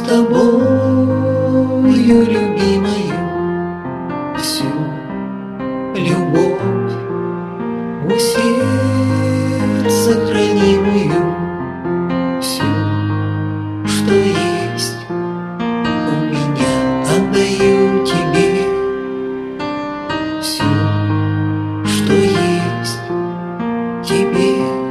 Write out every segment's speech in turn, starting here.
тобою, любимою, всю любовь у сердца хранимую, всю, что есть у меня, отдаю тебе, всю, что есть тебе.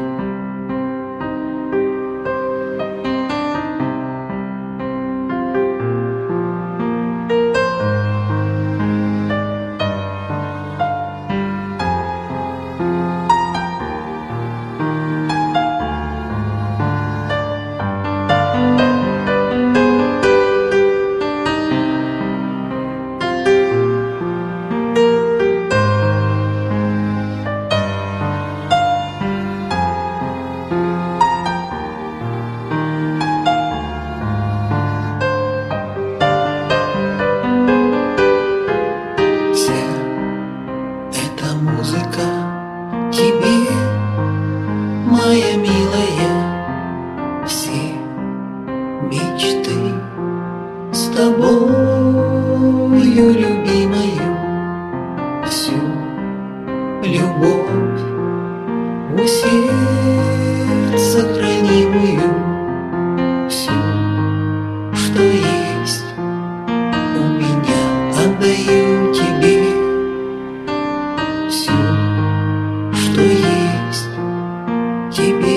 Музыка тебе, моя милая, все мечты с тобою, любимою, всю любовь у сердца хранимую, всю, что есть у меня, отдаю тебе. Все, что есть тебе.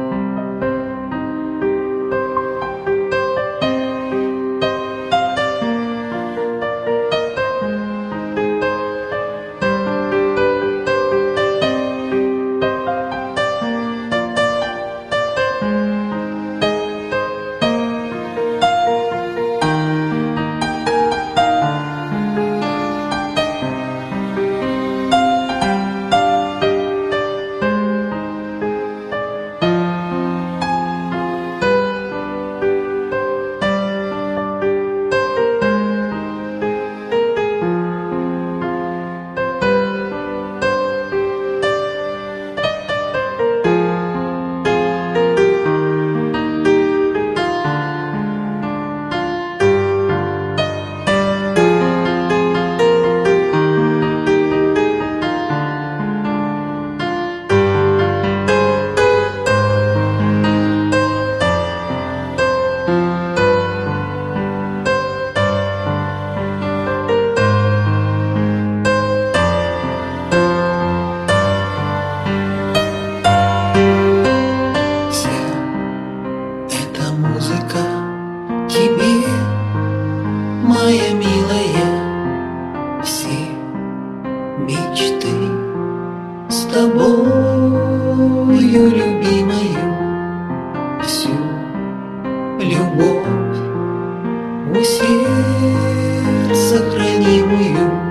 Музыка тебе, моя милая, все мечты с тобою, любимою, всю любовь у сердца хранимую.